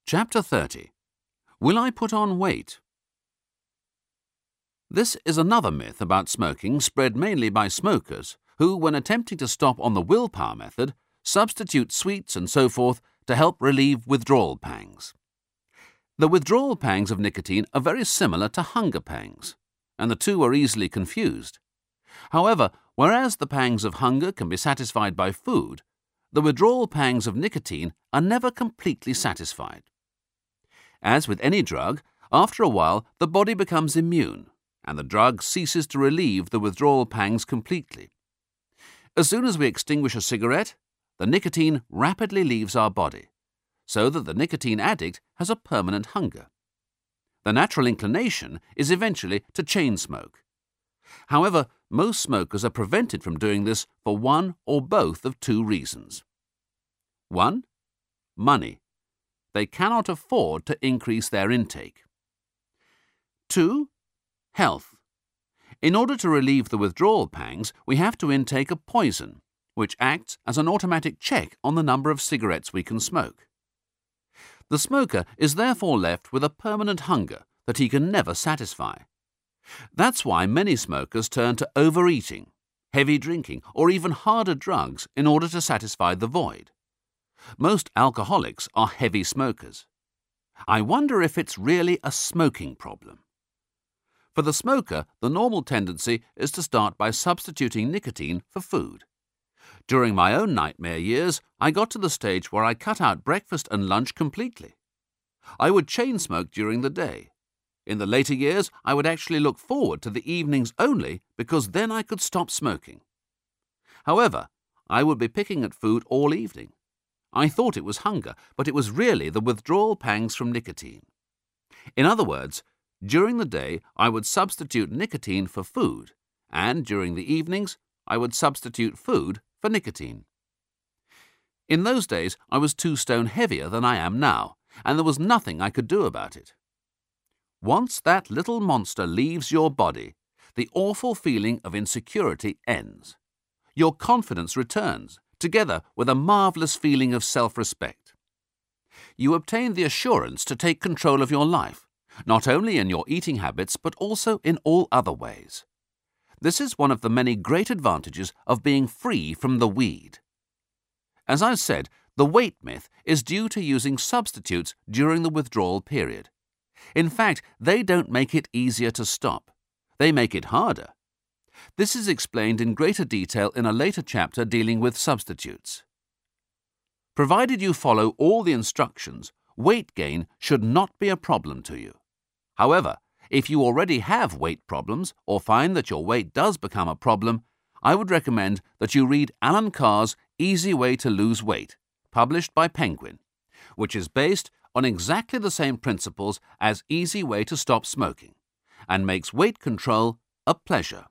Chapter 30. Will I put on weight? This is another myth about smoking spread mainly by smokers who, when attempting to stop on the willpower method, substitute sweets and so forth to help relieve withdrawal pangs. The withdrawal pangs of nicotine are very similar to hunger pangs, and the two are easily confused. However, whereas the pangs of hunger can be satisfied by food, the withdrawal pangs of nicotine are never completely satisfied. As with any drug, after a while the body becomes immune, and the drug ceases to relieve the withdrawal pangs completely. As soon as we extinguish a cigarette, the nicotine rapidly leaves our body, so that the nicotine addict has a permanent hunger. The natural inclination is eventually to chain smoke. However, most smokers are prevented from doing this for one or both of two reasons. 1. Money. They cannot afford to increase their intake. 2. Health. In order to relieve the withdrawal pangs, we have to intake a poison, which acts as an automatic check on the number of cigarettes we can smoke. The smoker is therefore left with a permanent hunger that he can never satisfy. That's why many smokers turn to overeating, heavy drinking, or even harder drugs in order to satisfy the void. Most alcoholics are heavy smokers. I wonder if it's really a smoking problem. For the smoker, the normal tendency is to start by substituting nicotine for food. During my own nightmare years, I got to the stage where I cut out breakfast and lunch completely. I would chain smoke during the day. In the later years, I would actually look forward to the evenings only because then I could stop smoking. However, I would be picking at food all evening. I thought it was hunger, but it was really the withdrawal pangs from nicotine. In other words, during the day I would substitute nicotine for food, and during the evenings I would substitute food for nicotine. In those days I was 2 stone heavier than I am now, and there was nothing I could do about it. Once that little monster leaves your body, the awful feeling of insecurity ends. Your confidence returns, together with a marvelous feeling of self-respect. You obtain the assurance to take control of your life, not only in your eating habits but also in all other ways. This is one of the many great advantages of being free from the weed. As I said, the weight myth is due to using substitutes during the withdrawal period. In fact, they don't make it easier to stop. They make it harder. This is explained in greater detail in a later chapter dealing with substitutes. Provided you follow all the instructions, weight gain should not be a problem to you. However, if you already have weight problems or find that your weight does become a problem, I would recommend that you read Alan Carr's Easy Way to Lose Weight, published by Penguin, which is based on exactly the same principles as Easy Way to Stop Smoking, and makes weight control a pleasure.